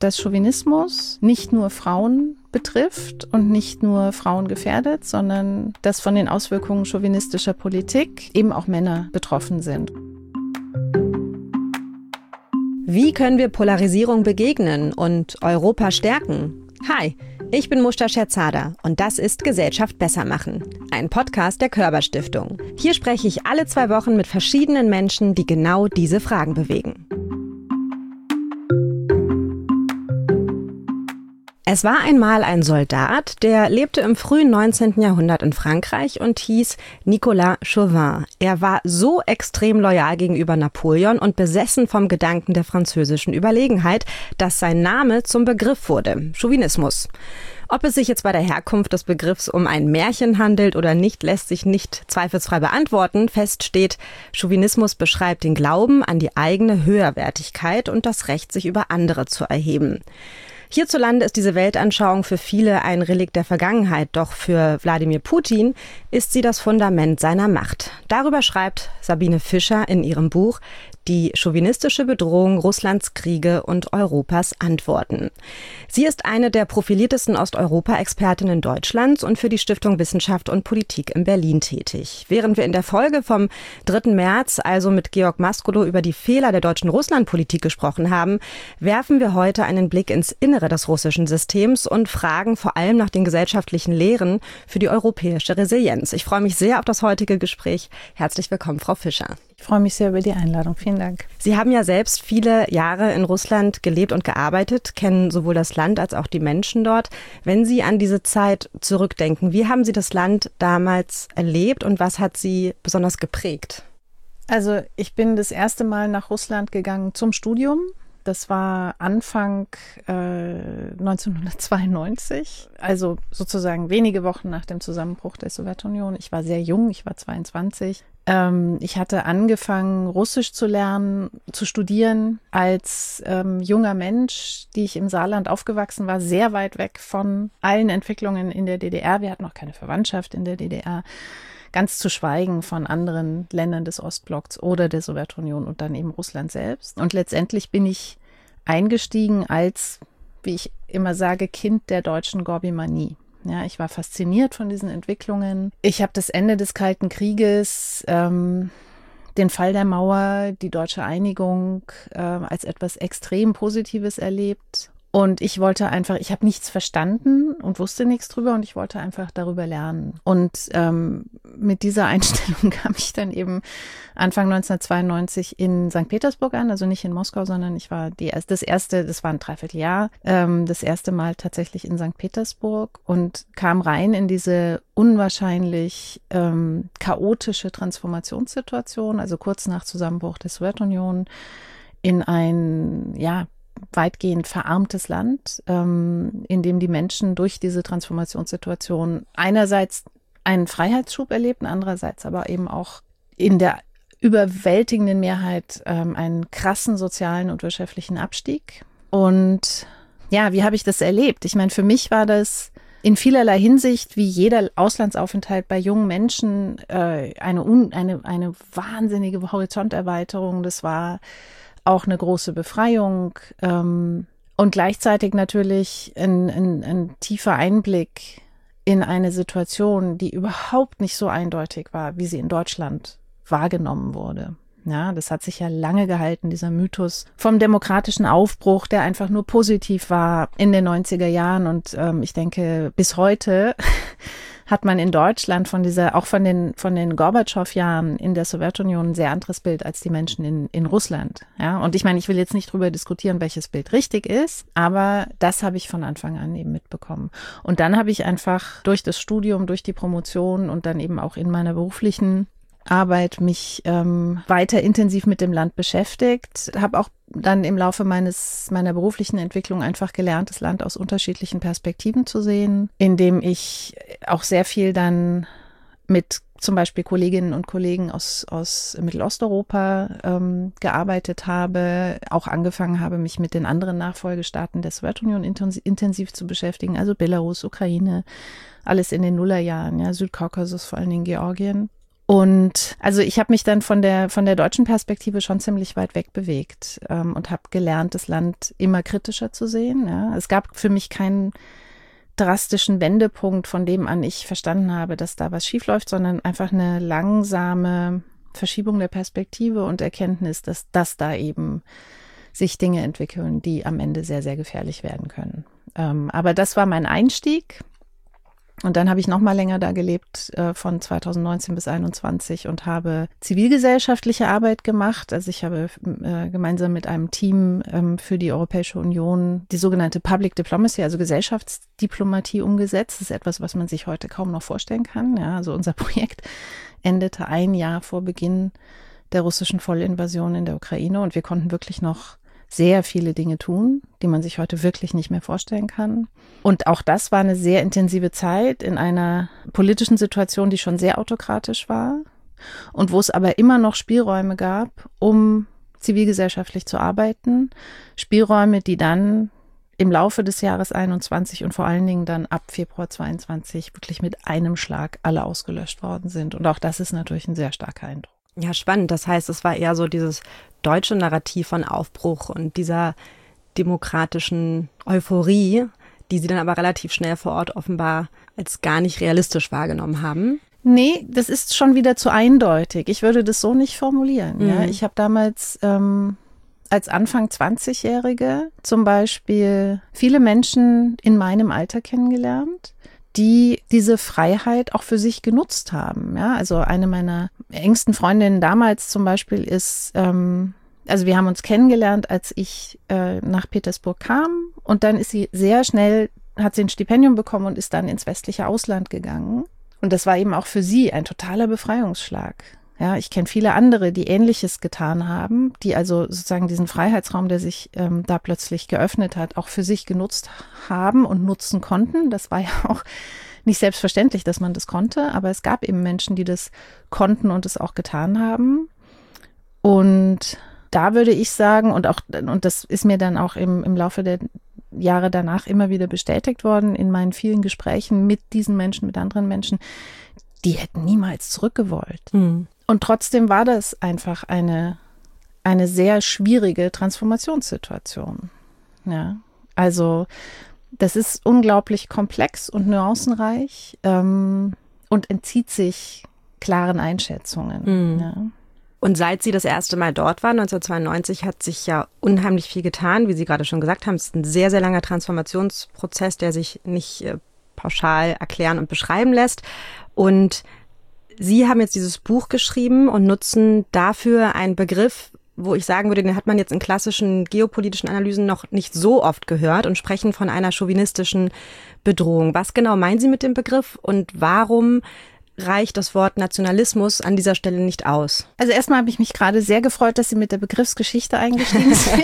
dass Chauvinismus nicht nur Frauen betrifft und nicht nur Frauen gefährdet, sondern dass von den Auswirkungen chauvinistischer Politik eben auch Männer betroffen sind. Wie können wir Polarisierung begegnen und Europa stärken? Hi, ich bin Mushta Scherzada und das ist Gesellschaft besser machen, ein Podcast der Körber Stiftung. Hier spreche ich alle 2 Wochen mit verschiedenen Menschen, die genau diese Fragen bewegen. Es war einmal ein Soldat, der lebte im frühen 19. Jahrhundert in Frankreich und hieß Nicolas Chauvin. Er war so extrem loyal gegenüber Napoleon und besessen vom Gedanken der französischen Überlegenheit, dass sein Name zum Begriff wurde: Chauvinismus. Ob es sich jetzt bei der Herkunft des Begriffs um ein Märchen handelt oder nicht, lässt sich nicht zweifelsfrei beantworten. Fest steht, Chauvinismus beschreibt den Glauben an die eigene Höherwertigkeit und das Recht, sich über andere zu erheben. Hierzulande ist diese Weltanschauung für viele ein Relikt der Vergangenheit, doch für Wladimir Putin ist sie das Fundament seiner Macht. Darüber schreibt Sabine Fischer in ihrem Buch Die chauvinistische Bedrohung Russlands Kriege und Europas Antworten. Sie ist eine der profiliertesten Osteuropa-Expertinnen Deutschlands und für die Stiftung Wissenschaft und Politik in Berlin tätig. Während wir in der Folge vom 3. März also mit Georg Maskulow über die Fehler der deutschen Russlandpolitik gesprochen haben, werfen wir heute einen Blick ins Innere des russischen Systems und fragen vor allem nach den gesellschaftlichen Lehren für die europäische Resilienz. Ich freue mich sehr auf das heutige Gespräch. Herzlich willkommen, Frau Fischer. Ich freue mich sehr über die Einladung. Vielen Dank. Sie haben ja selbst viele Jahre in Russland gelebt und gearbeitet, kennen sowohl das Land als auch die Menschen dort. Wenn Sie an diese Zeit zurückdenken, wie haben Sie das Land damals erlebt und was hat Sie besonders geprägt? Also ich bin das erste Mal nach Russland gegangen zum Studium. Das war Anfang 1992, also sozusagen wenige Wochen nach dem Zusammenbruch der Sowjetunion. Ich war sehr jung, ich war 22. Ich hatte angefangen, Russisch zu lernen, zu studieren als junger Mensch, die ich im Saarland aufgewachsen war, sehr weit weg von allen Entwicklungen in der DDR. Wir hatten auch keine Verwandtschaft in der DDR. Ganz zu schweigen von anderen Ländern des Ostblocks oder der Sowjetunion und dann eben Russland selbst. Und letztendlich bin ich eingestiegen als, wie ich immer sage, Kind der deutschen Gorbimanie. Ja, ich war fasziniert von diesen Entwicklungen. Ich habe das Ende des Kalten Krieges, den Fall der Mauer, die deutsche Einigung als etwas extrem Positives erlebt. Und ich habe nichts verstanden und wusste nichts drüber und ich wollte einfach darüber lernen. Und mit dieser Einstellung kam ich dann eben Anfang 1992 in St. Petersburg an, also nicht in Moskau, sondern ich war das war ein Dreivierteljahr, das erste Mal tatsächlich in St. Petersburg und kam rein in diese unwahrscheinlich chaotische Transformationssituation, also kurz nach Zusammenbruch der Sowjetunion, in ein, weitgehend verarmtes Land, in dem die Menschen durch diese Transformationssituation einerseits einen Freiheitsschub erlebten, andererseits aber eben auch in der überwältigenden Mehrheit einen krassen sozialen und wirtschaftlichen Abstieg. Und ja, wie habe ich das erlebt? Ich meine, für mich war das in vielerlei Hinsicht, wie jeder Auslandsaufenthalt bei jungen Menschen, eine wahnsinnige Horizonterweiterung. Das war auch eine große Befreiung und gleichzeitig natürlich ein tiefer Einblick in eine Situation, die überhaupt nicht so eindeutig war, wie sie in Deutschland wahrgenommen wurde. Ja, das hat sich ja lange gehalten, dieser Mythos vom demokratischen Aufbruch, der einfach nur positiv war in den 90er Jahren. Und ich denke, bis heute hat man in Deutschland von den Gorbatschow-Jahren in der Sowjetunion ein sehr anderes Bild als die Menschen in Russland. Ja, und ich meine, ich will jetzt nicht drüber diskutieren, welches Bild richtig ist, aber das habe ich von Anfang an eben mitbekommen. Und dann habe ich einfach durch das Studium, durch die Promotion und dann eben auch in meiner beruflichen Arbeit mich weiter intensiv mit dem Land beschäftigt, habe auch dann im Laufe meiner beruflichen Entwicklung einfach gelernt, das Land aus unterschiedlichen Perspektiven zu sehen, indem ich auch sehr viel dann mit zum Beispiel Kolleginnen und Kollegen aus Mittelosteuropa gearbeitet habe, auch angefangen habe, mich mit den anderen Nachfolgestaaten der Sowjetunion intensiv zu beschäftigen, also Belarus, Ukraine, alles in den Nullerjahren, ja, Südkaukasus, vor allen Dingen Georgien. Und also ich habe mich dann von der deutschen Perspektive schon ziemlich weit weg bewegt und habe gelernt, das Land immer kritischer zu sehen. Ja. Es gab für mich keinen drastischen Wendepunkt, von dem an ich verstanden habe, dass da was schiefläuft, sondern einfach eine langsame Verschiebung der Perspektive und Erkenntnis, dass da eben sich Dinge entwickeln, die am Ende sehr, sehr gefährlich werden können. Aber das war mein Einstieg. Und dann habe ich noch mal länger da gelebt, von 2019 bis 2021 und habe zivilgesellschaftliche Arbeit gemacht. Also ich habe gemeinsam mit einem Team für die Europäische Union die sogenannte Public Diplomacy, also Gesellschaftsdiplomatie umgesetzt. Das ist etwas, was man sich heute kaum noch vorstellen kann. Ja, also unser Projekt endete ein Jahr vor Beginn der russischen Vollinvasion in der Ukraine und wir konnten wirklich noch sehr viele Dinge tun, die man sich heute wirklich nicht mehr vorstellen kann. Und auch das war eine sehr intensive Zeit in einer politischen Situation, die schon sehr autokratisch war und wo es aber immer noch Spielräume gab, um zivilgesellschaftlich zu arbeiten. Spielräume, die dann im Laufe des Jahres 21 und vor allen Dingen dann ab Februar 22 wirklich mit einem Schlag alle ausgelöscht worden sind. Und auch das ist natürlich ein sehr starker Eindruck. Ja, spannend. Das heißt, es war eher so dieses deutsche Narrativ von Aufbruch und dieser demokratischen Euphorie, die Sie dann aber relativ schnell vor Ort offenbar als gar nicht realistisch wahrgenommen haben. Nee, das ist schon wieder zu eindeutig. Ich würde das so nicht formulieren. Mhm. Ja. Ich habe damals als Anfang 20-Jährige zum Beispiel viele Menschen in meinem Alter kennengelernt, die diese Freiheit auch für sich genutzt haben. Ja, also eine meiner engsten Freundinnen damals zum Beispiel ist, also wir haben uns kennengelernt, als ich nach Petersburg kam und dann ist sie sehr schnell, hat sie ein Stipendium bekommen und ist dann ins westliche Ausland gegangen. Und das war eben auch für sie ein totaler Befreiungsschlag. Ja, ich kenne viele andere, die Ähnliches getan haben, die also sozusagen diesen Freiheitsraum, der sich da plötzlich geöffnet hat, auch für sich genutzt haben und nutzen konnten. Das war ja auch nicht selbstverständlich, dass man das konnte, aber es gab eben Menschen, die das konnten und es auch getan haben. Und da würde ich sagen, und das ist mir dann auch im Laufe der Jahre danach immer wieder bestätigt worden in meinen vielen Gesprächen mit diesen Menschen, mit anderen Menschen, die hätten niemals zurückgewollt. Mhm. Und trotzdem war das einfach eine sehr schwierige Transformationssituation. Ja, also das ist unglaublich komplex und nuancenreich und entzieht sich klaren Einschätzungen. Mhm. Ja. Und seit Sie das erste Mal dort waren, 1992, hat sich ja unheimlich viel getan. Wie Sie gerade schon gesagt haben, es ist ein sehr, sehr langer Transformationsprozess, der sich nicht pauschal erklären und beschreiben lässt. Und Sie haben jetzt dieses Buch geschrieben und nutzen dafür einen Begriff, wo ich sagen würde, den hat man jetzt in klassischen geopolitischen Analysen noch nicht so oft gehört und sprechen von einer chauvinistischen Bedrohung. Was genau meinen Sie mit dem Begriff und warum reicht das Wort Nationalismus an dieser Stelle nicht aus? Also erstmal habe ich mich gerade sehr gefreut, dass Sie mit der Begriffsgeschichte eingestiegen sind.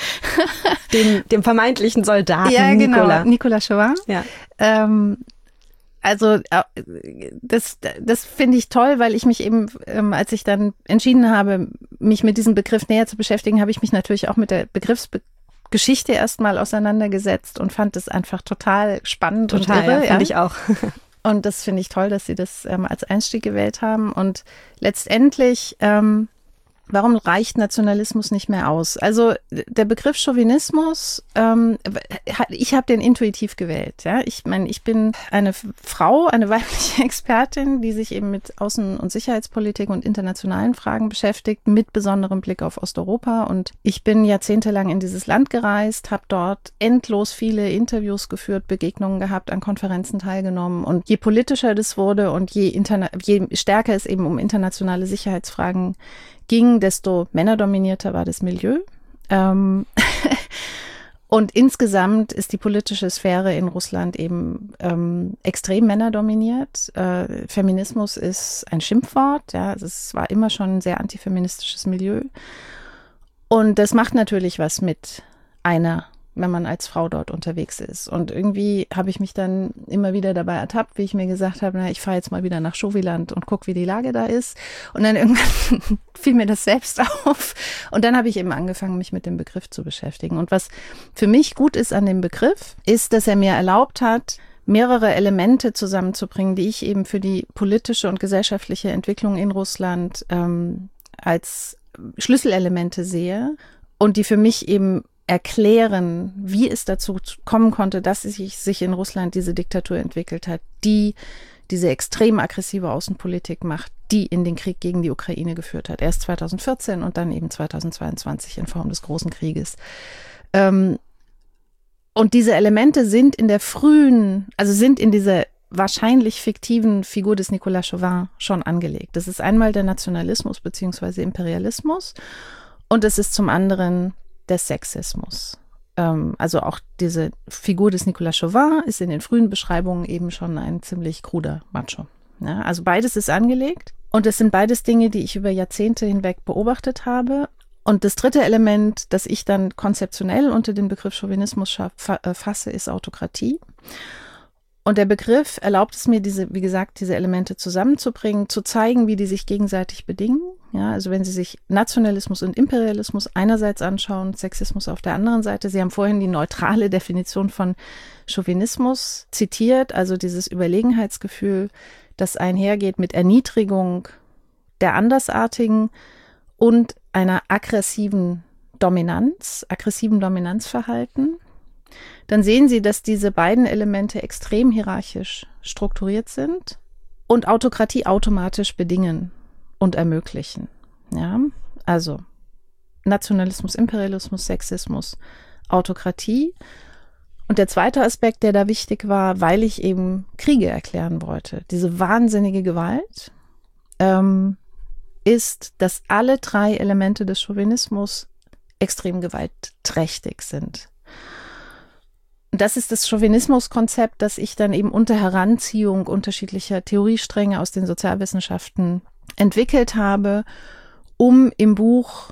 dem vermeintlichen Soldaten ja, genau, Nicolas Chauvin. Ja. Also das finde ich toll, weil ich mich eben, als ich dann entschieden habe, mich mit diesem Begriff näher zu beschäftigen, habe ich mich natürlich auch mit der Begriffsgeschichte erstmal auseinandergesetzt und fand es einfach total spannend und irre. Ja, finde ich auch. Und das finde ich toll, dass Sie das als Einstieg gewählt haben. Und letztendlich, warum reicht Nationalismus nicht mehr aus? Also der Begriff Chauvinismus, ich habe den intuitiv gewählt. Ja, ich meine, ich bin eine Frau, eine weibliche Expertin, die sich eben mit Außen- und Sicherheitspolitik und internationalen Fragen beschäftigt, mit besonderem Blick auf Osteuropa. Und ich bin jahrzehntelang in dieses Land gereist, habe dort endlos viele Interviews geführt, Begegnungen gehabt, an Konferenzen teilgenommen. Und je politischer das wurde und je stärker es eben um internationale Sicherheitsfragen ging, desto männerdominierter war das Milieu. Und insgesamt ist die politische Sphäre in Russland eben extrem männerdominiert. Feminismus ist ein Schimpfwort. Ja, also es war immer schon ein sehr antifeministisches Milieu. Und das macht natürlich was mit einer, wenn man als Frau dort unterwegs ist. Und irgendwie habe ich mich dann immer wieder dabei ertappt, wie ich mir gesagt habe, na, ich fahre jetzt mal wieder nach Chauviland und gucke, wie die Lage da ist. Und dann irgendwann fiel mir das selbst auf. Und dann habe ich eben angefangen, mich mit dem Begriff zu beschäftigen. Und was für mich gut ist an dem Begriff, ist, dass er mir erlaubt hat, mehrere Elemente zusammenzubringen, die ich eben für die politische und gesellschaftliche Entwicklung in Russland als Schlüsselelemente sehe und die für mich eben erklären, wie es dazu kommen konnte, dass sich in Russland diese Diktatur entwickelt hat, die diese extrem aggressive Außenpolitik macht, die in den Krieg gegen die Ukraine geführt hat. Erst 2014 und dann eben 2022 in Form des Großen Krieges. Und diese Elemente sind in dieser wahrscheinlich fiktiven Figur des Nicolas Chauvin schon angelegt. Das ist einmal der Nationalismus bzw. Imperialismus und es ist zum anderen der Sexismus. Also auch diese Figur des Nicolas Chauvin ist in den frühen Beschreibungen eben schon ein ziemlich kruder Macho. Ja, also beides ist angelegt und es sind beides Dinge, die ich über Jahrzehnte hinweg beobachtet habe. Und das dritte Element, das ich dann konzeptionell unter den Begriff Chauvinismus fasse, ist Autokratie. Und der Begriff erlaubt es mir, diese Elemente zusammenzubringen, zu zeigen, wie die sich gegenseitig bedingen. Ja, also wenn Sie sich Nationalismus und Imperialismus einerseits anschauen, Sexismus auf der anderen Seite. Sie haben vorhin die neutrale Definition von Chauvinismus zitiert, also dieses Überlegenheitsgefühl, das einhergeht mit Erniedrigung der Andersartigen und einer aggressiven Dominanzverhalten. Dann sehen Sie, dass diese beiden Elemente extrem hierarchisch strukturiert sind und Autokratie automatisch bedingen und ermöglichen. Ja, also Nationalismus, Imperialismus, Sexismus, Autokratie. Und der zweite Aspekt, der da wichtig war, weil ich eben Kriege erklären wollte, diese wahnsinnige Gewalt, ist, dass alle drei Elemente des Chauvinismus extrem gewaltträchtig sind. Das ist das Chauvinismuskonzept, das ich dann eben unter Heranziehung unterschiedlicher Theoriestränge aus den Sozialwissenschaften entwickelt habe, um im Buch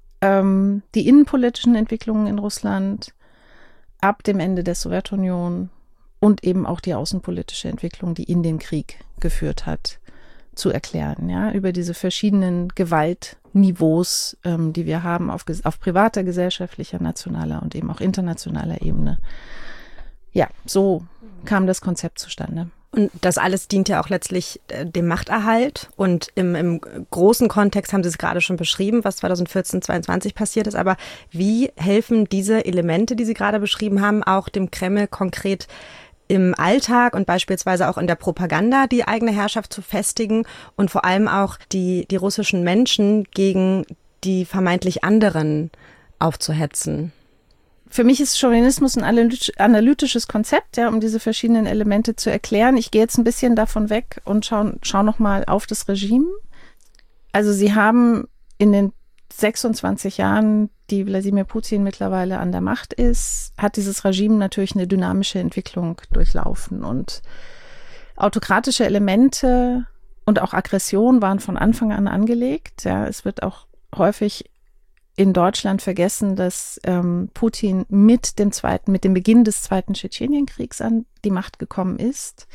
die innenpolitischen Entwicklungen in Russland ab dem Ende der Sowjetunion und eben auch die außenpolitische Entwicklung, die in den Krieg geführt hat, zu erklären, ja, über diese verschiedenen Gewaltniveaus, die wir haben auf privater, gesellschaftlicher, nationaler und eben auch internationaler Ebene. Ja, so kam das Konzept zustande. Und das alles dient ja auch letztlich dem Machterhalt. Und im großen Kontext haben Sie es gerade schon beschrieben, was 2014, 2022 passiert ist. Aber wie helfen diese Elemente, die Sie gerade beschrieben haben, auch dem Kreml konkret im Alltag und beispielsweise auch in der Propaganda die eigene Herrschaft zu festigen und vor allem auch die russischen Menschen gegen die vermeintlich anderen aufzuhetzen? Für mich ist Chauvinismus ein analytisches Konzept, ja, um diese verschiedenen Elemente zu erklären. Ich gehe jetzt ein bisschen davon weg und schau noch mal auf das Regime. Also Sie haben in den 26 Jahren, die Wladimir Putin mittlerweile an der Macht ist, hat dieses Regime natürlich eine dynamische Entwicklung durchlaufen. Und autokratische Elemente und auch Aggression waren von Anfang an angelegt. Ja, es wird auch häufig in Deutschland vergessen, dass Putin mit dem Beginn des Zweiten Tschetschenienkriegs an die Macht gekommen ist.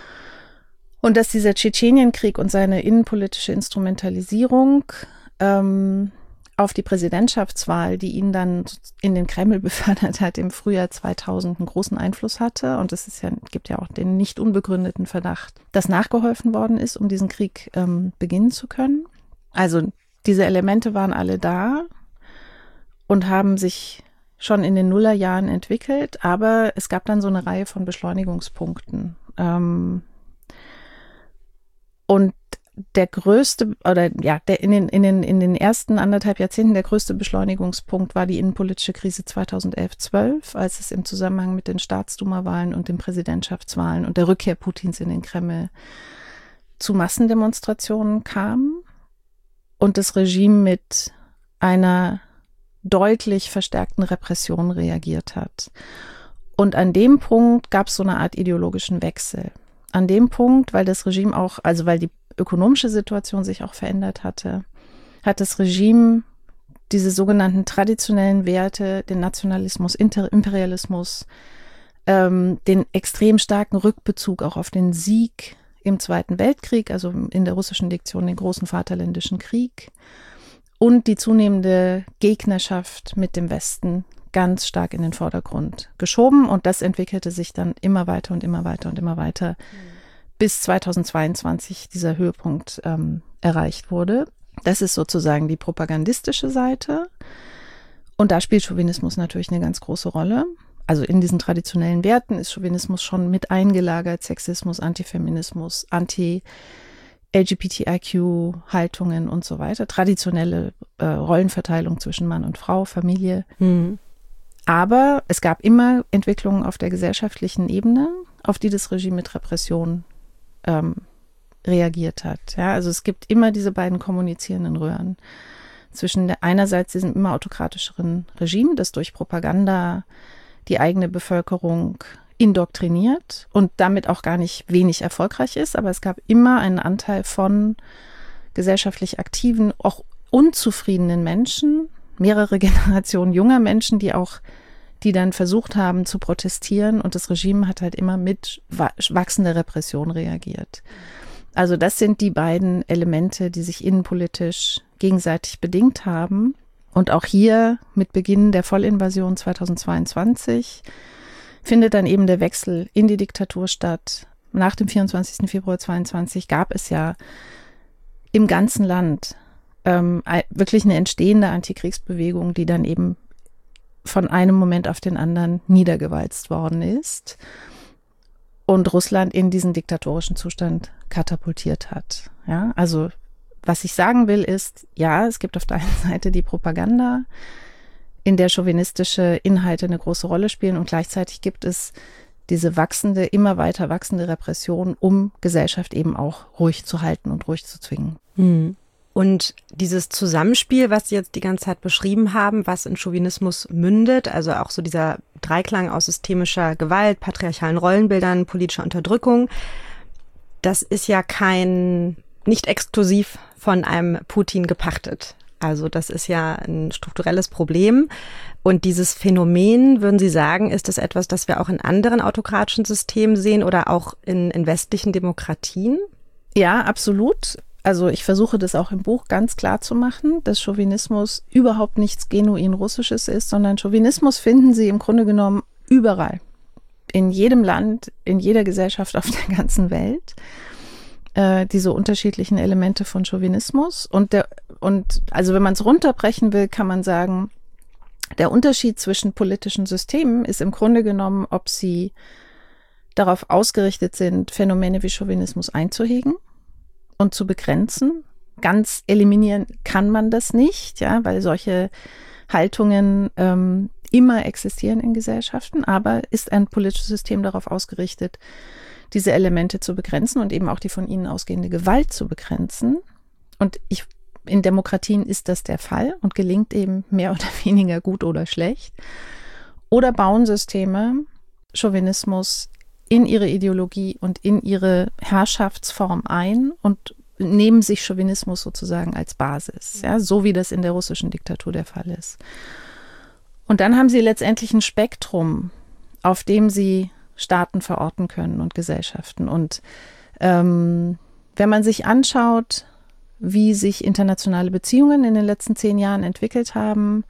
Und dass dieser Tschetschenienkrieg und seine innenpolitische Instrumentalisierung auf die Präsidentschaftswahl, die ihn dann in den Kreml befördert hat, im Frühjahr 2000 einen großen Einfluss hatte. Und es gibt ja auch den nicht unbegründeten Verdacht, dass nachgeholfen worden ist, um diesen Krieg beginnen zu können. Also diese Elemente waren alle da und haben sich schon in den Nullerjahren entwickelt, aber es gab dann so eine Reihe von Beschleunigungspunkten. Und der größte, in den ersten 1,5 Jahrzehnten der größte Beschleunigungspunkt war die innenpolitische Krise 2011/12, als es im Zusammenhang mit den Staatsduma-Wahlen und den Präsidentschaftswahlen und der Rückkehr Putins in den Kreml zu Massendemonstrationen kam und das Regime mit einer deutlich verstärkten Repression reagiert hat. Und an dem Punkt gab es so eine Art ideologischen Wechsel. An dem Punkt, weil das Regime auch, also weil die ökonomische Situation sich auch verändert hatte, hat das Regime diese sogenannten traditionellen Werte, den Nationalismus, Imperialismus, den extrem starken Rückbezug auch auf den Sieg im Zweiten Weltkrieg, also in der russischen Diktion den großen Vaterländischen Krieg und die zunehmende Gegnerschaft mit dem Westen ganz stark in den Vordergrund geschoben und das entwickelte sich dann immer weiter und immer weiter und immer weiter, bis 2022 dieser Höhepunkt erreicht wurde. Das ist sozusagen die propagandistische Seite und da spielt Chauvinismus natürlich eine ganz große Rolle. Also in diesen traditionellen Werten ist Chauvinismus schon mit eingelagert, Sexismus, Antifeminismus, Anti-LGBTIQ-Haltungen und so weiter, traditionelle Rollenverteilung zwischen Mann und Frau, Familie. Aber es gab immer Entwicklungen auf der gesellschaftlichen Ebene, auf die das Regime mit Repression reagiert hat. Ja, also es gibt immer diese beiden kommunizierenden Röhren zwischen einerseits diesem immer autokratischeren Regime, das durch Propaganda die eigene Bevölkerung indoktriniert und damit auch gar nicht wenig erfolgreich ist, aber es gab immer einen Anteil von gesellschaftlich aktiven, auch unzufriedenen Menschen, mehrere Generationen junger Menschen, die dann versucht haben zu protestieren und das Regime hat halt immer mit wachsender Repression reagiert. Also das sind die beiden Elemente, die sich innenpolitisch gegenseitig bedingt haben. Und auch hier mit Beginn der Vollinvasion 2022 findet dann eben der Wechsel in die Diktatur statt. Nach dem 24. Februar 2022 gab es ja im ganzen Land wirklich eine entstehende Antikriegsbewegung, die dann eben von einem Moment auf den anderen niedergewalzt worden ist und Russland in diesen diktatorischen Zustand katapultiert hat. Ja, also was ich sagen will ist, ja, es gibt auf der einen Seite die Propaganda, in der chauvinistische Inhalte eine große Rolle spielen und gleichzeitig gibt es diese wachsende, immer weiter wachsende Repression, um Gesellschaft eben auch ruhig zu halten und ruhig zu zwingen. Und dieses Zusammenspiel, was Sie jetzt die ganze Zeit beschrieben haben, was in Chauvinismus mündet, also auch so dieser Dreiklang aus systemischer Gewalt, patriarchalen Rollenbildern, politischer Unterdrückung, das ist ja nicht exklusiv von einem Putin gepachtet. Also das ist ja ein strukturelles Problem. Und dieses Phänomen, würden Sie sagen, ist das etwas, das wir auch in anderen autokratischen Systemen sehen oder auch in westlichen Demokratien? Ja, absolut. Also ich versuche das auch im Buch ganz klar zu machen, dass Chauvinismus überhaupt nichts genuin Russisches ist, sondern Chauvinismus finden Sie im Grunde genommen überall. In jedem Land, in jeder Gesellschaft auf der ganzen Welt. Diese unterschiedlichen Elemente von Chauvinismus. Und also wenn man es runterbrechen will, kann man sagen, der Unterschied zwischen politischen Systemen ist im Grunde genommen, ob sie darauf ausgerichtet sind, Phänomene wie Chauvinismus einzuhegen und zu begrenzen. Ganz eliminieren kann man das nicht, ja, weil solche Haltungen immer existieren in Gesellschaften, aber ist ein politisches System darauf ausgerichtet, diese Elemente zu begrenzen und eben auch die von ihnen ausgehende Gewalt zu begrenzen. Und in Demokratien ist das der Fall und gelingt eben mehr oder weniger gut oder schlecht. Oder bauen Systeme Chauvinismus in ihre Ideologie und in ihre Herrschaftsform ein und nehmen sich Chauvinismus sozusagen als Basis, ja, so wie das in der russischen Diktatur der Fall ist. Und dann haben sie letztendlich ein Spektrum, auf dem sie Staaten verorten können und Gesellschaften. Und wenn man sich anschaut, wie sich internationale Beziehungen in den letzten 10 Jahren entwickelt haben,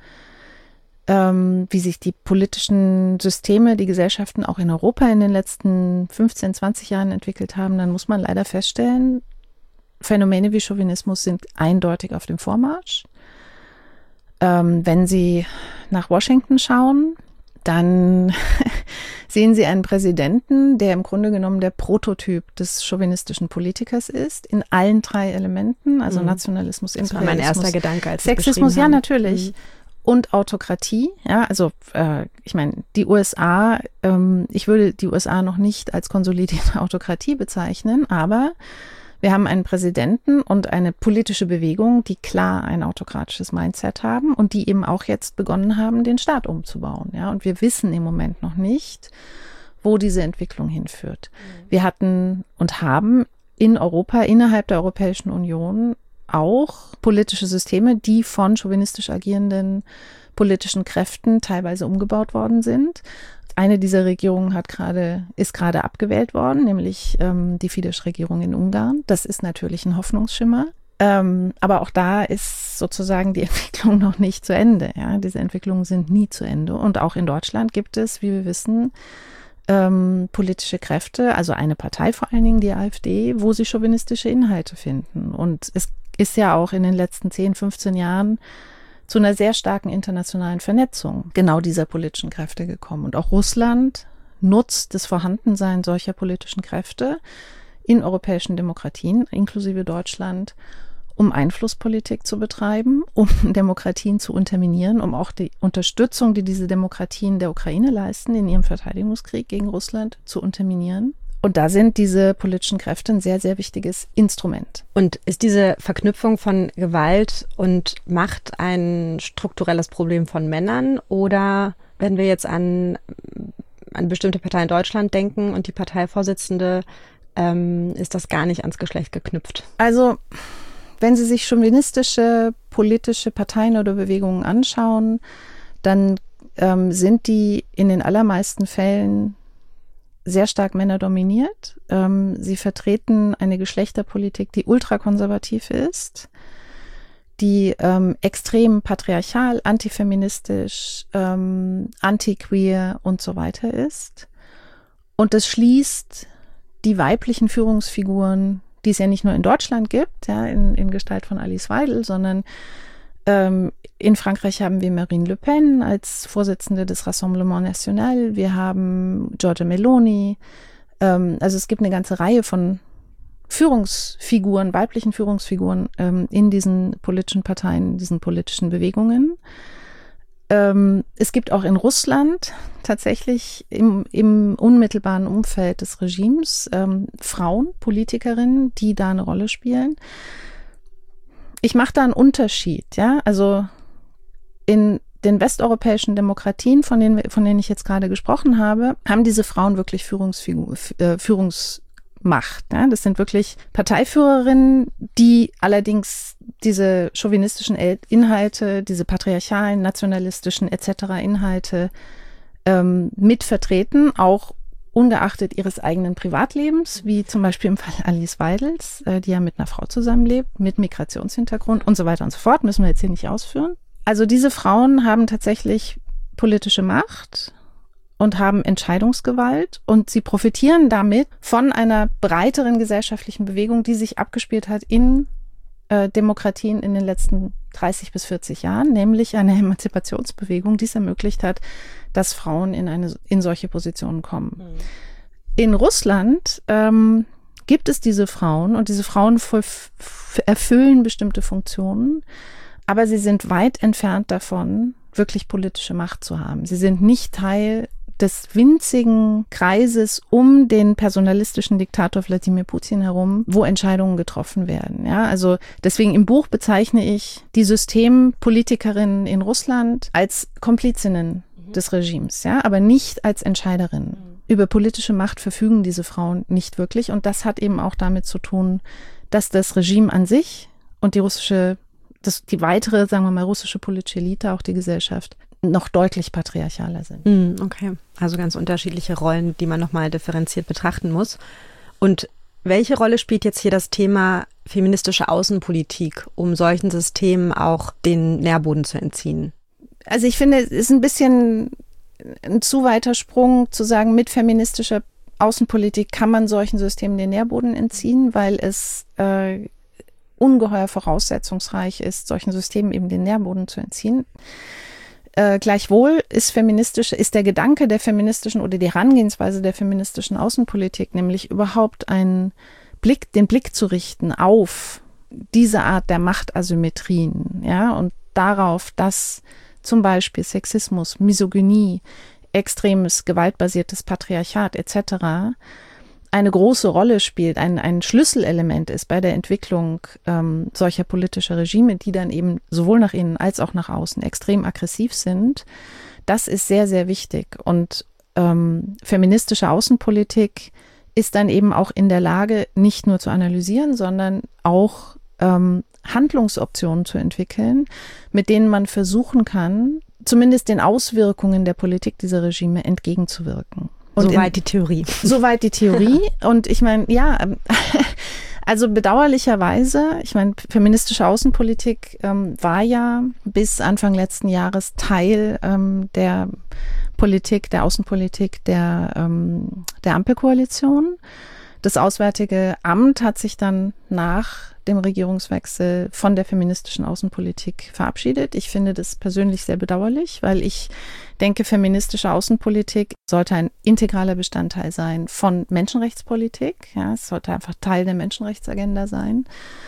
wie sich die politischen Systeme, die Gesellschaften auch in Europa in den letzten 15, 20 Jahren entwickelt haben, dann muss man leider feststellen, Phänomene wie Chauvinismus sind eindeutig auf dem Vormarsch. Wenn Sie nach Washington schauen, dann sehen Sie einen Präsidenten, der im Grunde genommen der Prototyp des chauvinistischen Politikers ist, in allen 3 Elementen, also Nationalismus, Imperialismus, das war mein erster Gedanke, als Sexismus, ja natürlich, und Autokratie. Ja, also ich meine, die USA, ich würde die USA noch nicht als konsolidierte Autokratie bezeichnen, aber wir haben einen Präsidenten und eine politische Bewegung, die klar ein autokratisches Mindset haben und die eben auch jetzt begonnen haben, den Staat umzubauen. Ja, und wir wissen im Moment noch nicht, wo diese Entwicklung hinführt. Wir hatten und haben in Europa, innerhalb der Europäischen Union, auch politische Systeme, die von chauvinistisch agierenden politischen Kräften teilweise umgebaut worden sind. Eine dieser Regierungen ist gerade abgewählt worden, nämlich die Fidesz-Regierung in Ungarn. Das ist natürlich ein Hoffnungsschimmer. Aber auch da ist sozusagen die Entwicklung noch nicht zu Ende. Ja? Diese Entwicklungen sind nie zu Ende. Und auch in Deutschland gibt es, wie wir wissen, politische Kräfte, also eine Partei vor allen Dingen, die AfD, wo sie chauvinistische Inhalte finden. Und es ist ja auch in den letzten 10, 15 Jahren zu einer sehr starken internationalen Vernetzung genau dieser politischen Kräfte gekommen. Und auch Russland nutzt das Vorhandensein solcher politischen Kräfte in europäischen Demokratien, inklusive Deutschland, um Einflusspolitik zu betreiben, um Demokratien zu unterminieren, um auch die Unterstützung, die diese Demokratien der Ukraine leisten, in ihrem Verteidigungskrieg gegen Russland zu unterminieren. Und da sind diese politischen Kräfte ein sehr, sehr wichtiges Instrument. Und ist diese Verknüpfung von Gewalt und Macht ein strukturelles Problem von Männern? Oder wenn wir jetzt an bestimmte Parteien in Deutschland denken und die Parteivorsitzende, ist das gar nicht ans Geschlecht geknüpft? Also, wenn Sie sich chauvinistische politische Parteien oder Bewegungen anschauen, dann sind die in den allermeisten Fällen sehr stark männerdominiert. Sie vertreten eine Geschlechterpolitik, die ultrakonservativ ist, die extrem patriarchal, antifeministisch, antiqueer und so weiter ist. Und das schließt die weiblichen Führungsfiguren, die es ja nicht nur in Deutschland gibt, ja, in Gestalt von Alice Weidel, sondern in Frankreich haben wir Marine Le Pen als Vorsitzende des Rassemblement National, wir haben Giorgia Meloni, also es gibt eine ganze Reihe von Führungsfiguren, weiblichen Führungsfiguren in diesen politischen Parteien, diesen politischen Bewegungen. Es gibt auch in Russland tatsächlich im unmittelbaren Umfeld des Regimes Frauen, Politikerinnen, die da eine Rolle spielen. Ich mache da einen Unterschied, ja, also in den westeuropäischen Demokratien, von denen ich jetzt gerade gesprochen habe, haben diese Frauen wirklich Führungsmacht. Ja? Das sind wirklich Parteiführerinnen, die allerdings diese chauvinistischen Inhalte, diese patriarchalen, nationalistischen etc. Inhalte mitvertreten, auch ungeachtet ihres eigenen Privatlebens, wie zum Beispiel im Fall Alice Weidels, die ja mit einer Frau zusammenlebt, mit Migrationshintergrund und so weiter und so fort, müssen wir jetzt hier nicht ausführen. Also diese Frauen haben tatsächlich politische Macht und haben Entscheidungsgewalt und sie profitieren damit von einer breiteren gesellschaftlichen Bewegung, die sich abgespielt hat in Demokratien in den letzten 30 bis 40 Jahren, nämlich eine Emanzipationsbewegung, die es ermöglicht hat, dass Frauen in solche Positionen kommen. Mhm. In Russland gibt es diese Frauen und diese Frauen erfüllen bestimmte Funktionen, aber sie sind weit entfernt davon, wirklich politische Macht zu haben. Sie sind nicht Teil des winzigen Kreises um den personalistischen Diktator Wladimir Putin herum, wo Entscheidungen getroffen werden. Ja, also deswegen im Buch bezeichne ich die Systempolitikerinnen in Russland als Komplizinnen des Regimes, ja, aber nicht als Entscheiderinnen. Über politische Macht verfügen diese Frauen nicht wirklich und das hat eben auch damit zu tun, dass das Regime an sich und die weitere, sagen wir mal, russische politische Elite, auch die Gesellschaft, noch deutlich patriarchaler sind. Okay, also ganz unterschiedliche Rollen, die man nochmal differenziert betrachten muss. Und welche Rolle spielt jetzt hier das Thema feministische Außenpolitik, um solchen Systemen auch den Nährboden zu entziehen? Also ich finde, es ist ein bisschen ein zu weiter Sprung zu sagen, mit feministischer Außenpolitik kann man solchen Systemen den Nährboden entziehen, weil es ungeheuer voraussetzungsreich ist, solchen Systemen eben den Nährboden zu entziehen. Gleichwohl ist der Gedanke der feministischen oder die Herangehensweise der feministischen Außenpolitik, nämlich überhaupt den Blick zu richten auf diese Art der Machtasymmetrien, ja, und darauf, dass zum Beispiel Sexismus, Misogynie, extremes gewaltbasiertes Patriarchat etc. eine große Rolle spielt, ein Schlüsselelement ist bei der Entwicklung solcher politischer Regime, die dann eben sowohl nach innen als auch nach außen extrem aggressiv sind. Das ist sehr, sehr wichtig. Und feministische Außenpolitik ist dann eben auch in der Lage, nicht nur zu analysieren, sondern auch Handlungsoptionen zu entwickeln, mit denen man versuchen kann, zumindest den Auswirkungen der Politik dieser Regime entgegenzuwirken. Soweit die Theorie. Soweit die Theorie. Und ich meine, ja, Also bedauerlicherweise, ich meine, feministische Außenpolitik war ja bis Anfang letzten Jahres Teil der Politik, der Außenpolitik der Ampelkoalition. Das Auswärtige Amt hat sich dann nach dem Regierungswechsel von der feministischen Außenpolitik verabschiedet. Ich finde das persönlich sehr bedauerlich, weil ich denke, feministische Außenpolitik sollte ein integraler Bestandteil sein von Menschenrechtspolitik. Ja, es sollte einfach Teil der Menschenrechtsagenda sein.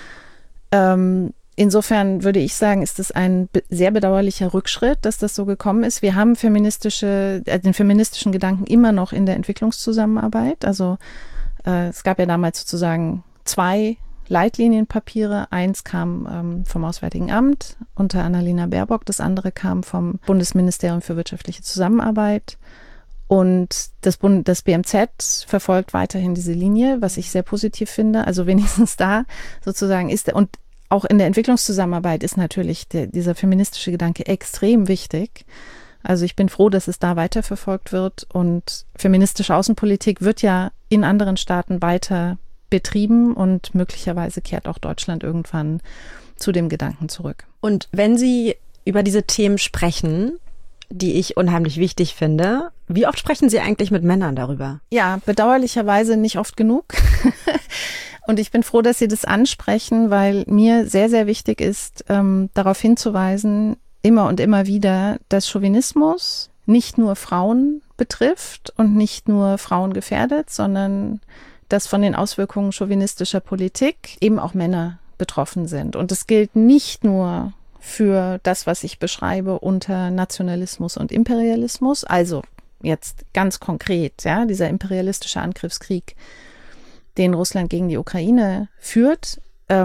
Insofern würde ich sagen, ist es ein sehr bedauerlicher Rückschritt, dass das so gekommen ist. Wir haben den feministischen Gedanken immer noch in der Entwicklungszusammenarbeit. Also es gab ja damals sozusagen 2 Leitlinienpapiere. Eins kam vom Auswärtigen Amt unter Annalena Baerbock, das andere kam vom Bundesministerium für wirtschaftliche Zusammenarbeit. Und das BMZ verfolgt weiterhin diese Linie, was ich sehr positiv finde. Also wenigstens da sozusagen ist und auch in der Entwicklungszusammenarbeit ist natürlich dieser feministische Gedanke extrem wichtig. Also ich bin froh, dass es da weiterverfolgt wird und feministische Außenpolitik wird ja in anderen Staaten weiter betrieben und möglicherweise kehrt auch Deutschland irgendwann zu dem Gedanken zurück. Und wenn Sie über diese Themen sprechen, die ich unheimlich wichtig finde, wie oft sprechen Sie eigentlich mit Männern darüber? Ja, bedauerlicherweise nicht oft genug. Und ich bin froh, dass Sie das ansprechen, weil mir sehr, sehr wichtig ist, darauf hinzuweisen, immer und immer wieder, dass Chauvinismus nicht nur Frauen betrifft und nicht nur Frauen gefährdet, sondern dass von den Auswirkungen chauvinistischer Politik eben auch Männer betroffen sind. Und das gilt nicht nur für das, was ich beschreibe unter Nationalismus und Imperialismus, also jetzt ganz konkret, ja, dieser imperialistische Angriffskrieg, den Russland gegen die Ukraine führt,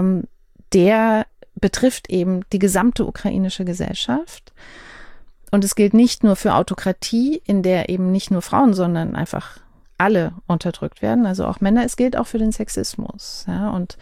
der betrifft eben die gesamte ukrainische Gesellschaft. Und es gilt nicht nur für Autokratie, in der eben nicht nur Frauen, sondern einfach alle unterdrückt werden, also auch Männer. Es gilt auch für den Sexismus. Ja, und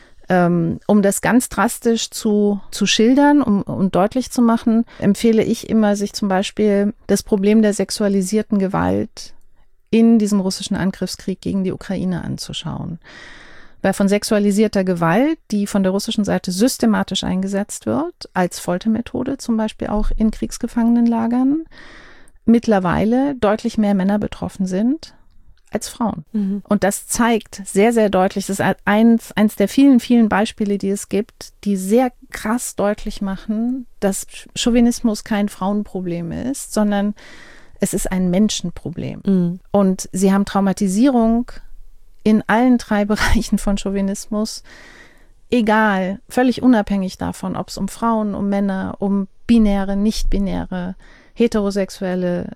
um das ganz drastisch zu schildern, um deutlich zu machen, empfehle ich immer, sich zum Beispiel das Problem der sexualisierten Gewalt in diesem russischen Angriffskrieg gegen die Ukraine anzuschauen. Weil von sexualisierter Gewalt, die von der russischen Seite systematisch eingesetzt wird, als Foltermethode zum Beispiel auch in Kriegsgefangenenlagern, mittlerweile deutlich mehr Männer betroffen sind als Frauen. Mhm. Und das zeigt sehr, sehr deutlich, das ist eins der vielen, vielen Beispiele, die es gibt, die sehr krass deutlich machen, dass Chauvinismus kein Frauenproblem ist, sondern es ist ein Menschenproblem. Mhm. Und sie haben Traumatisierung in allen 3 Bereichen von Chauvinismus, egal, völlig unabhängig davon, ob es um Frauen, um Männer, um binäre, nicht-binäre, heterosexuelle,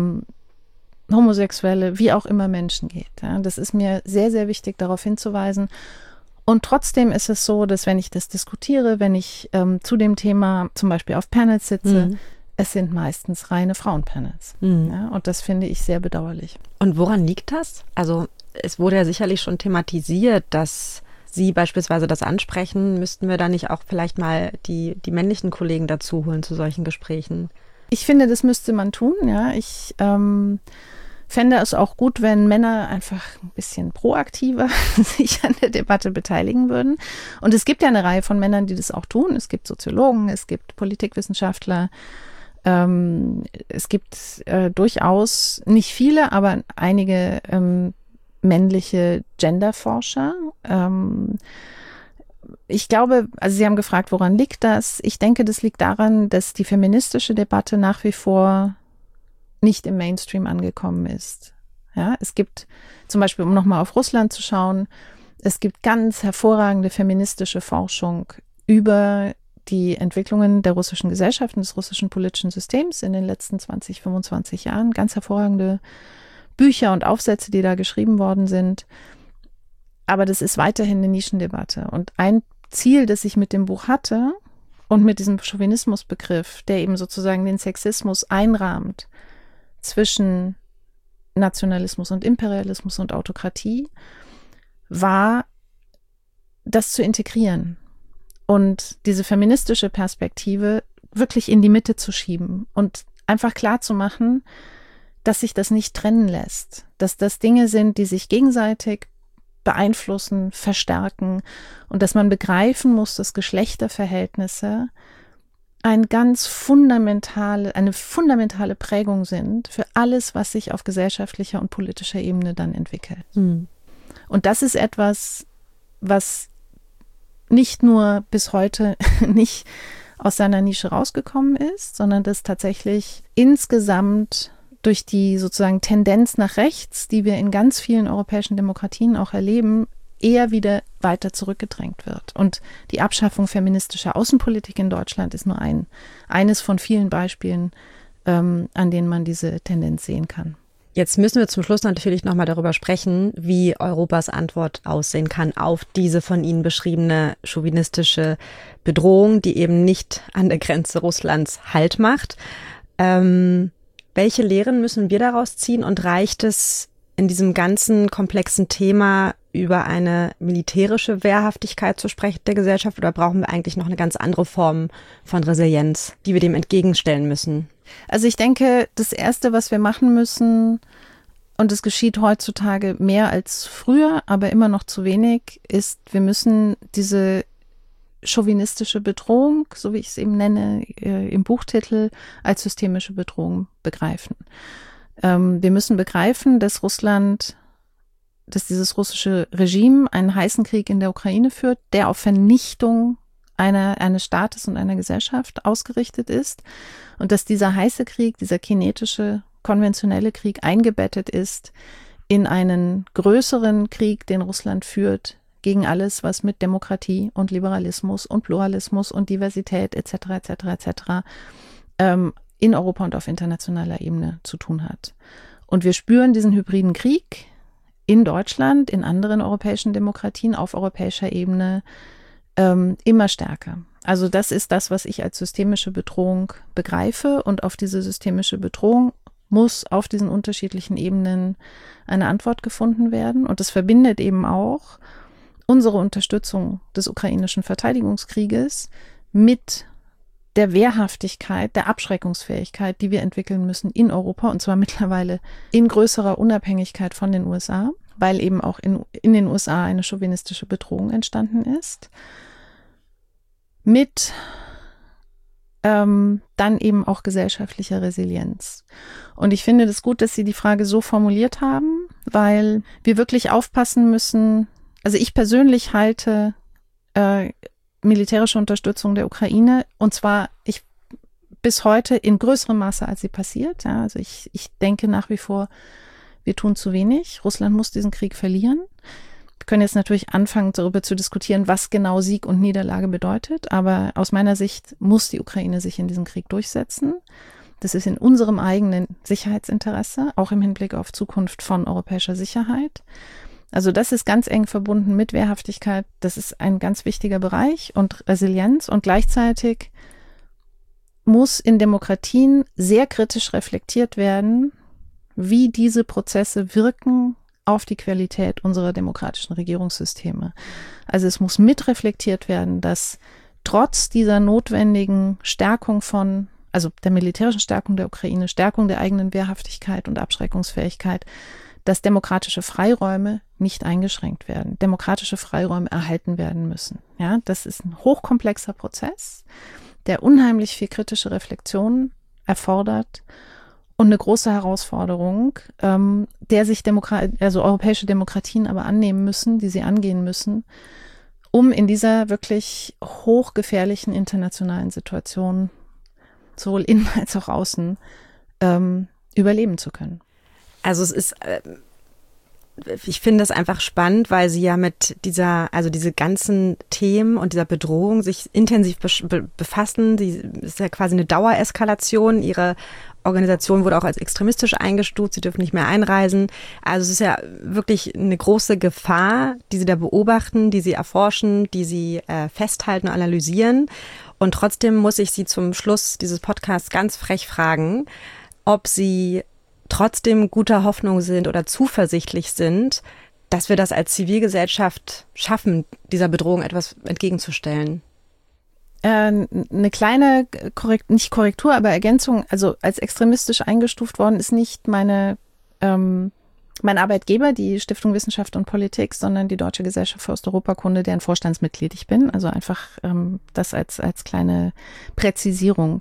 Homosexuelle, wie auch immer Menschen geht. Ja, das ist mir sehr, sehr wichtig, darauf hinzuweisen. Und trotzdem ist es so, dass wenn ich das diskutiere, wenn ich zu dem Thema zum Beispiel auf Panels sitze, es sind meistens reine Frauenpanels. Ja, und das finde ich sehr bedauerlich. Und woran liegt das? Also es wurde ja sicherlich schon thematisiert, dass Sie beispielsweise das ansprechen. Müssten wir da nicht auch vielleicht mal die männlichen Kollegen dazu holen zu solchen Gesprächen? Ich finde, das müsste man tun. Ja, ich fände es auch gut, wenn Männer einfach ein bisschen proaktiver sich an der Debatte beteiligen würden. Und es gibt ja eine Reihe von Männern, die das auch tun. Es gibt Soziologen, es gibt Politikwissenschaftler. Es gibt durchaus nicht viele, aber einige männliche Genderforscher. Ich glaube, also Sie haben gefragt, woran liegt das? Ich denke, das liegt daran, dass die feministische Debatte nach wie vor nicht im Mainstream angekommen ist. Ja, es gibt zum Beispiel, um nochmal auf Russland zu schauen, es gibt ganz hervorragende feministische Forschung über die Entwicklungen der russischen Gesellschaft und des russischen politischen Systems in den letzten 20, 25 Jahren. Ganz hervorragende Bücher und Aufsätze, die da geschrieben worden sind. Aber das ist weiterhin eine Nischendebatte. Und ein Ziel, das ich mit dem Buch hatte und mit diesem Chauvinismusbegriff, der eben sozusagen den Sexismus einrahmt zwischen Nationalismus und Imperialismus und Autokratie, war, das zu integrieren und diese feministische Perspektive wirklich in die Mitte zu schieben und einfach klar zu machen, dass sich das nicht trennen lässt, dass das Dinge sind, die sich gegenseitig beeinflussen, verstärken und dass man begreifen muss, dass Geschlechterverhältnisse eine fundamentale Prägung sind für alles, was sich auf gesellschaftlicher und politischer Ebene dann entwickelt. Und das ist etwas, was nicht nur bis heute nicht aus seiner Nische rausgekommen ist, sondern das tatsächlich insgesamt durch die sozusagen Tendenz nach rechts, die wir in ganz vielen europäischen Demokratien auch erleben, eher wieder weiter zurückgedrängt wird. Und die Abschaffung feministischer Außenpolitik in Deutschland ist nur eines von vielen Beispielen, an denen man diese Tendenz sehen kann. Jetzt müssen wir zum Schluss natürlich nochmal darüber sprechen, wie Europas Antwort aussehen kann auf diese von Ihnen beschriebene chauvinistische Bedrohung, die eben nicht an der Grenze Russlands Halt macht. Welche Lehren müssen wir daraus ziehen und reicht es in diesem ganzen komplexen Thema über eine militärische Wehrhaftigkeit zu sprechen der Gesellschaft oder brauchen wir eigentlich noch eine ganz andere Form von Resilienz, die wir dem entgegenstellen müssen? Also ich denke, das Erste, was wir machen müssen, und es geschieht heutzutage mehr als früher, aber immer noch zu wenig, ist, wir müssen diese chauvinistische Bedrohung, so wie ich es eben nenne, im Buchtitel, als systemische Bedrohung begreifen. Wir müssen begreifen, dass dieses russische Regime einen heißen Krieg in der Ukraine führt, der auf Vernichtung eines Staates und einer Gesellschaft ausgerichtet ist und dass dieser heiße Krieg, dieser kinetische, konventionelle Krieg eingebettet ist in einen größeren Krieg, den Russland führt gegen alles, was mit Demokratie und Liberalismus und Pluralismus und Diversität etc. In Europa und auf internationaler Ebene zu tun hat. Und wir spüren diesen hybriden Krieg in Deutschland, in anderen europäischen Demokratien auf europäischer Ebene immer stärker. Also das ist das, was ich als systemische Bedrohung begreife und auf diese systemische Bedrohung muss auf diesen unterschiedlichen Ebenen eine Antwort gefunden werden und das verbindet eben auch unsere Unterstützung des ukrainischen Verteidigungskrieges mit der Wehrhaftigkeit, der Abschreckungsfähigkeit, die wir entwickeln müssen in Europa und zwar mittlerweile in größerer Unabhängigkeit von den USA, weil eben auch in den USA eine chauvinistische Bedrohung entstanden ist. Mit dann eben auch gesellschaftlicher Resilienz. Und ich finde es gut, dass Sie die Frage so formuliert haben, weil wir wirklich aufpassen müssen. Also ich persönlich halte militärische Unterstützung der Ukraine und zwar bis heute in größerem Maße, als sie passiert. Ja, also ich denke nach wie vor, wir tun zu wenig. Russland muss diesen Krieg verlieren. Wir können jetzt natürlich anfangen, darüber zu diskutieren, was genau Sieg und Niederlage bedeutet. Aber aus meiner Sicht muss die Ukraine sich in diesem Krieg durchsetzen. Das ist in unserem eigenen Sicherheitsinteresse, auch im Hinblick auf Zukunft von europäischer Sicherheit. Also das ist ganz eng verbunden mit Wehrhaftigkeit. Das ist ein ganz wichtiger Bereich und Resilienz. Und gleichzeitig muss in Demokratien sehr kritisch reflektiert werden, wie diese Prozesse wirken auf die Qualität unserer demokratischen Regierungssysteme. Also es muss mitreflektiert werden, dass trotz dieser notwendigen Stärkung also der militärischen Stärkung der Ukraine, Stärkung der eigenen Wehrhaftigkeit und Abschreckungsfähigkeit, dass demokratische Freiräume nicht eingeschränkt werden, demokratische Freiräume erhalten werden müssen. Ja, das ist ein hochkomplexer Prozess, der unheimlich viel kritische Reflexion erfordert und eine große Herausforderung, der sich europäische Demokratien aber annehmen müssen, die sie angehen müssen, um in dieser wirklich hochgefährlichen internationalen Situation sowohl innen als auch außen überleben zu können. Also ich finde das einfach spannend, weil Sie ja mit diese ganzen Themen und dieser Bedrohung sich intensiv befassen. Das ist ja quasi eine Dauereskalation. Ihre Organisation wurde auch als extremistisch eingestuft. Sie dürfen nicht mehr einreisen. Also es ist ja wirklich eine große Gefahr, die Sie da beobachten, die Sie erforschen, die Sie festhalten und analysieren. Und trotzdem muss ich Sie zum Schluss dieses Podcasts ganz frech fragen, ob Sie trotzdem guter Hoffnung sind oder zuversichtlich sind, dass wir das als Zivilgesellschaft schaffen, dieser Bedrohung etwas entgegenzustellen? Eine kleine nicht Korrektur, aber Ergänzung, also als extremistisch eingestuft worden ist nicht meine mein Arbeitgeber, die Stiftung Wissenschaft und Politik, sondern die Deutsche Gesellschaft für Osteuropakunde, deren Vorstandsmitglied ich bin. Also einfach das als kleine Präzisierung.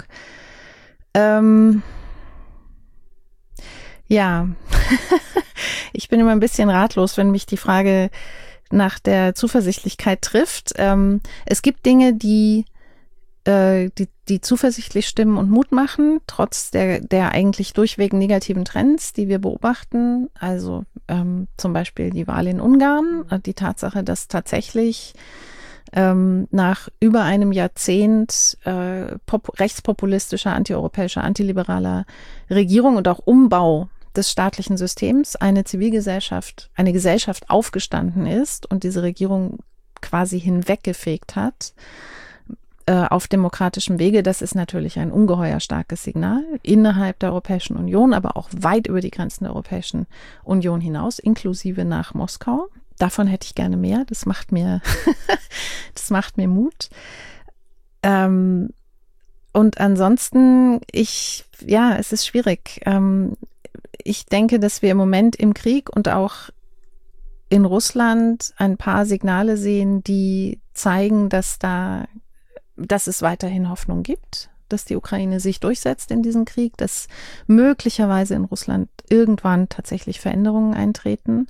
Ja, ich bin immer ein bisschen ratlos, wenn mich die Frage nach der Zuversichtlichkeit trifft. Es gibt Dinge, die zuversichtlich stimmen und Mut machen, trotz der eigentlich durchweg negativen Trends, die wir beobachten. Also zum Beispiel die Wahl in Ungarn, die Tatsache, dass tatsächlich nach über einem Jahrzehnt rechtspopulistischer, antieuropäischer, antiliberaler Regierung und auch Umbau des staatlichen Systems eine Zivilgesellschaft, eine Gesellschaft aufgestanden ist und diese Regierung quasi hinweggefegt hat auf demokratischem Wege. Das ist natürlich ein ungeheuer starkes Signal innerhalb der Europäischen Union, aber auch weit über die Grenzen der Europäischen Union hinaus, inklusive nach Moskau. Davon hätte ich gerne mehr. Das macht mir, das macht mir Mut. Und ansonsten, es ist schwierig. Ich denke, dass wir im Moment im Krieg und auch in Russland ein paar Signale sehen, die zeigen, dass es weiterhin Hoffnung gibt, dass die Ukraine sich durchsetzt in diesem Krieg, dass möglicherweise in Russland irgendwann tatsächlich Veränderungen eintreten.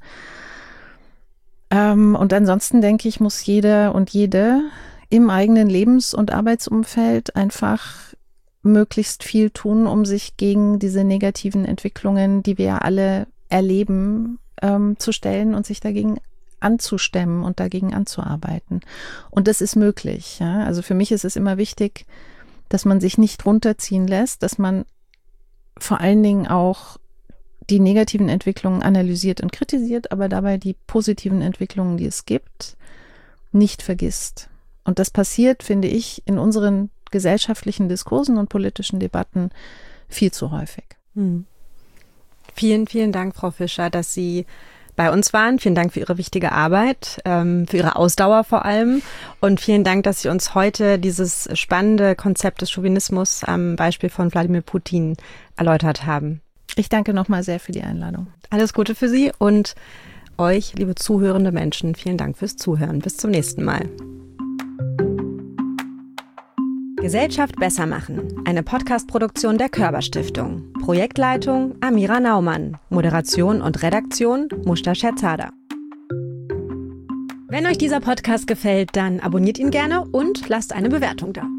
Und ansonsten denke ich, muss jeder und jede im eigenen Lebens- und Arbeitsumfeld einfach möglichst viel tun, um sich gegen diese negativen Entwicklungen, die wir ja alle erleben, zu stellen und sich dagegen anzustemmen und dagegen anzuarbeiten. Und das ist möglich. Ja? Also für mich ist es immer wichtig, dass man sich nicht runterziehen lässt, dass man vor allen Dingen auch die negativen Entwicklungen analysiert und kritisiert, aber dabei die positiven Entwicklungen, die es gibt, nicht vergisst. Und das passiert, finde ich, in unseren gesellschaftlichen Diskursen und politischen Debatten viel zu häufig. Vielen, vielen Dank, Frau Fischer, dass Sie bei uns waren. Vielen Dank für Ihre wichtige Arbeit, für Ihre Ausdauer vor allem. Und vielen Dank, dass Sie uns heute dieses spannende Konzept des Chauvinismus am Beispiel von Wladimir Putin erläutert haben. Ich danke nochmal sehr für die Einladung. Alles Gute für Sie und euch, liebe zuhörende Menschen. Vielen Dank fürs Zuhören. Bis zum nächsten Mal. Gesellschaft besser machen. Eine Podcast-Produktion der Körber-Stiftung. Projektleitung Amira Naumann. Moderation und Redaktion Mushta Scherzada. Wenn euch dieser Podcast gefällt, dann abonniert ihn gerne und lasst eine Bewertung da.